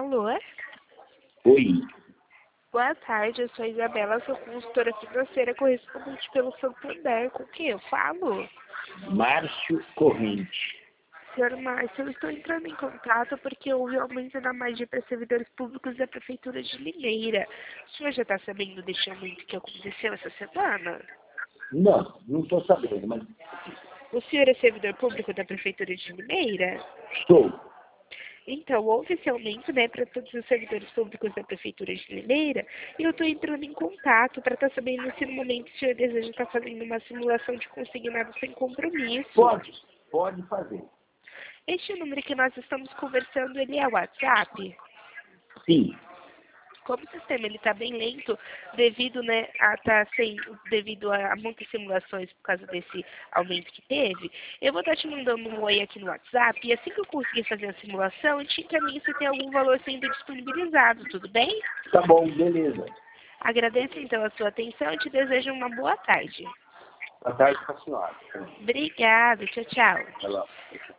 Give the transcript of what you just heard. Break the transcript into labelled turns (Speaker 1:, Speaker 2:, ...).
Speaker 1: Alô?
Speaker 2: Oi,
Speaker 1: Boa tarde, eu sou a Isabela, sou consultora financeira correspondente pelo Santander. Com quem eu falo?
Speaker 2: Márcio Corrente.
Speaker 1: Senhor Márcio, eu estou entrando em contato porque houve aumento na margem para servidores públicos da Prefeitura de Limeira. O senhor já está sabendo deste aumento que aconteceu essa semana?
Speaker 2: Não estou sabendo, mas
Speaker 1: O senhor é servidor público da Prefeitura de Limeira?
Speaker 2: estou.
Speaker 1: Então, houve esse aumento, né, para todos os servidores públicos da Prefeitura de Limeira, e eu estou entrando em contato para estar sabendo se no momento o senhor deseja estar fazendo uma simulação de consignado sem compromisso.
Speaker 2: Pode fazer.
Speaker 1: Este número que nós estamos conversando, ele é o WhatsApp?
Speaker 2: Sim,
Speaker 1: Como o sistema ele está bem lento, devido, né, a tá sem, devido a muitas simulações por causa desse aumento que teve, eu vou estar te mandando um oi aqui no WhatsApp e assim que eu conseguir fazer a simulação, eu te encaminho se tem algum valor sendo disponibilizado, tudo bem?
Speaker 2: tá bom, beleza.
Speaker 1: Agradeço então a sua atenção e te desejo uma boa tarde.
Speaker 2: Boa tarde para a senhora.
Speaker 1: Obrigada, tchau, tchau.
Speaker 2: Até lá.